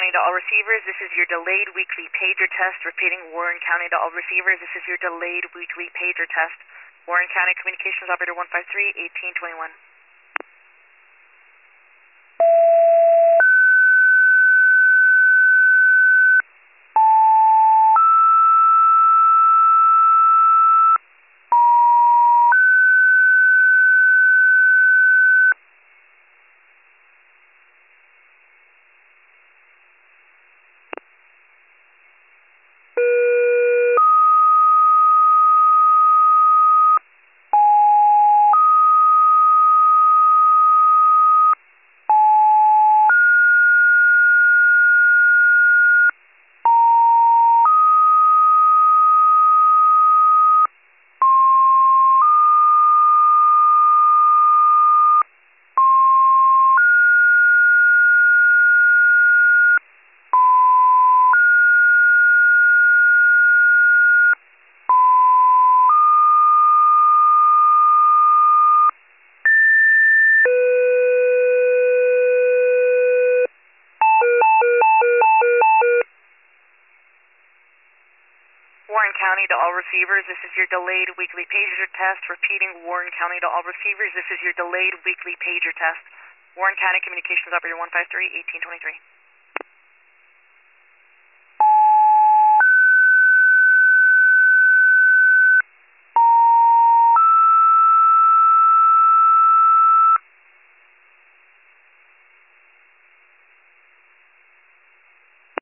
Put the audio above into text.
County to all receivers. This is your delayed weekly pager test. Repeating, Warren County to all receivers. This is your delayed weekly pager test. Warren County Communications Operator 153-1821. Warren County to all receivers. This is your delayed weekly pager test. Repeating, Warren County to all receivers. This is your delayed weekly pager test. Warren County Communications Operator 153-1823.